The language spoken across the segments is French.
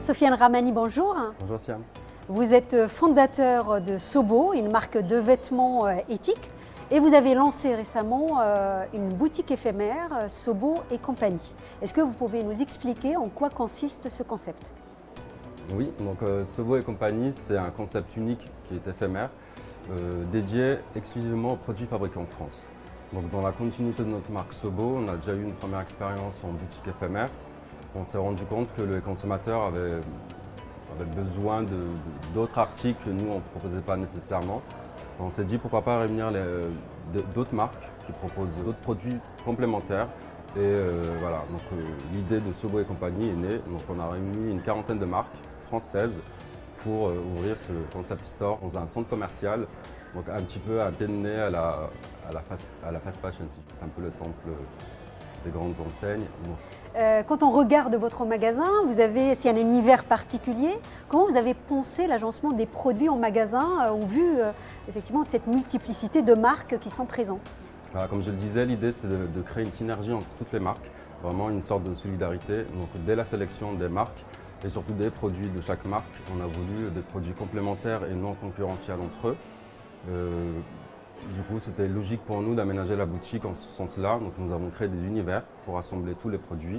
Sofiane Ramani, bonjour. Bonjour Siam. Vous êtes fondateur de Sobo, une marque de vêtements éthiques, et vous avez lancé récemment une boutique éphémère, Sobo et compagnie. Est-ce que vous pouvez nous expliquer en quoi consiste ce concept? Oui, donc Sobo et compagnie, c'est un concept unique qui est éphémère, dédié exclusivement aux produits fabriqués en France. Donc dans la continuité de notre marque Sobo, on a déjà eu une première expérience en boutique éphémère. On s'est rendu compte que les consommateurs avaient besoin d'autres articles que nous on ne proposait pas nécessairement. On s'est dit pourquoi pas réunir d'autres marques qui proposent d'autres produits complémentaires. Et voilà, donc l'idée de Sobo et compagnie est née. Donc on a réuni une quarantaine de marques françaises pour ouvrir ce concept store dans un centre commercial, donc un petit peu à pied de nez à la fast fashion. C'est un peu le temple des grandes enseignes. Quand on regarde votre magasin, c'est un univers particulier. Comment vous avez pensé l'agencement des produits en magasin au vu effectivement de cette multiplicité de marques qui sont présentes? Voilà, comme je le disais, l'idée c'était de créer une synergie entre toutes les marques, vraiment une sorte de solidarité. Donc dès la sélection des marques et surtout des produits de chaque marque, on a voulu des produits complémentaires et non concurrentiels entre eux. Du coup, c'était logique pour nous d'aménager la boutique en ce sens-là. Donc nous avons créé des univers pour assembler tous les produits.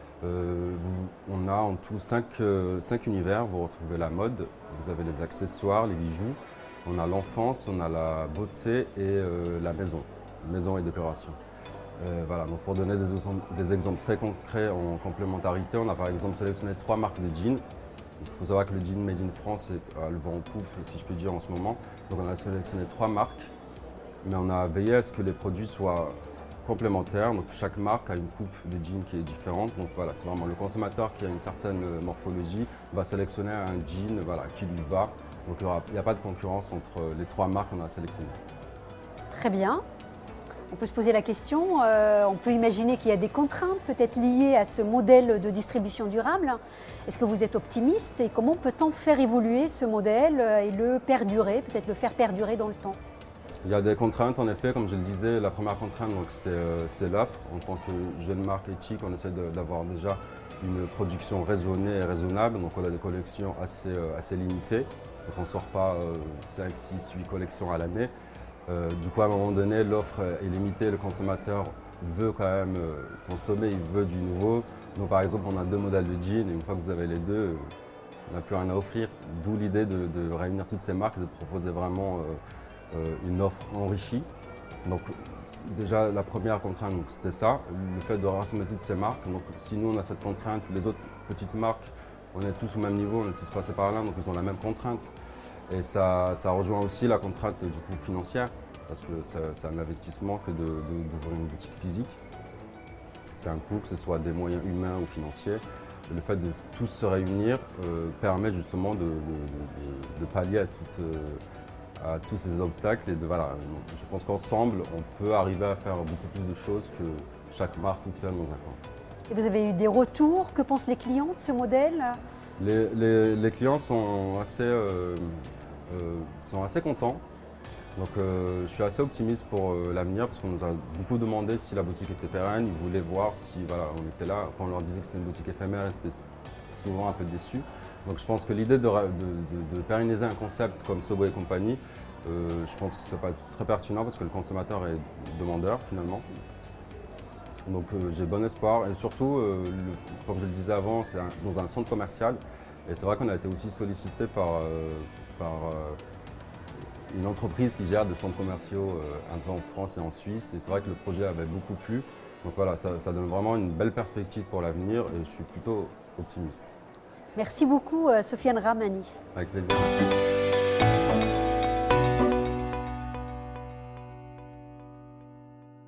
On a en tout 5 univers. Vous retrouvez la mode, vous avez les accessoires, les bijoux, on a l'enfance, on a la beauté et la maison et décoration. Voilà, donc pour donner des exemples très concrets en complémentarité, on a par exemple sélectionné 3 marques de jeans. Il faut savoir que le jean Made in France est le vent en poupe, si je puis dire, en ce moment. Donc on a sélectionné 3 marques, mais on a veillé à ce que les produits soient complémentaires. Donc chaque marque a une coupe de jeans qui est différente. Donc voilà, c'est vraiment le consommateur qui a une certaine morphologie va sélectionner un jean qui lui va. Donc il n'y a pas de concurrence entre les 3 marques qu'on a sélectionnées. Très bien. On peut se poser la question, on peut imaginer qu'il y a des contraintes peut-être liées à ce modèle de distribution durable. Est-ce que vous êtes optimiste et comment peut-on faire évoluer ce modèle et peut-être le faire perdurer dans le temps? Il y a des contraintes en effet, comme je le disais, la première contrainte c'est l'offre. En tant que jeune marque éthique, on essaie d'avoir déjà une production raisonnée et raisonnable, donc on a des collections assez limitées, donc on ne sort pas 5, 6, 8 collections à l'année. Du coup, à un moment donné, l'offre est limitée, le consommateur veut quand même consommer, il veut du nouveau. Donc par exemple, on a 2 modèles de jeans et une fois que vous avez les deux, on n'a plus rien à offrir. D'où l'idée de réunir toutes ces marques et de proposer vraiment une offre enrichie. Donc déjà, la première contrainte, c'était ça, le fait de rassembler toutes ces marques. Donc si nous, on a cette contrainte, les autres petites marques, on est tous au même niveau, on est tous passés par là, donc ils ont la même contrainte. Et ça rejoint aussi la contrainte du coup financière, parce que c'est un investissement que d'ouvrir une boutique physique. C'est un coût, que ce soit des moyens humains ou financiers. Et le fait de tous se réunir permet justement de pallier à tous ces obstacles. Et je pense qu'ensemble, on peut arriver à faire beaucoup plus de choses que chaque marque toute seule dans un coin. Et vous avez eu des retours? Que pensent les clients de ce modèle? Les clients sont assez contents. Donc je suis assez optimiste pour l'avenir parce qu'on nous a beaucoup demandé si la boutique était pérenne. Ils voulaient voir si on était là. Quand on leur disait que c'était une boutique éphémère, ils étaient souvent un peu déçus. Donc je pense que l'idée de pérenniser un concept comme Sobo et compagnie, je pense que ce n'est pas très pertinent parce que le consommateur est demandeur finalement. Donc j'ai bon espoir et surtout, comme je le disais avant, c'est dans un centre commercial et c'est vrai qu'on a été aussi sollicité par une entreprise qui gère des centres commerciaux un peu en France et en Suisse et c'est vrai que le projet avait beaucoup plu. Donc voilà, ça donne vraiment une belle perspective pour l'avenir et je suis plutôt optimiste. Merci beaucoup Sofiane Ramani. Avec plaisir.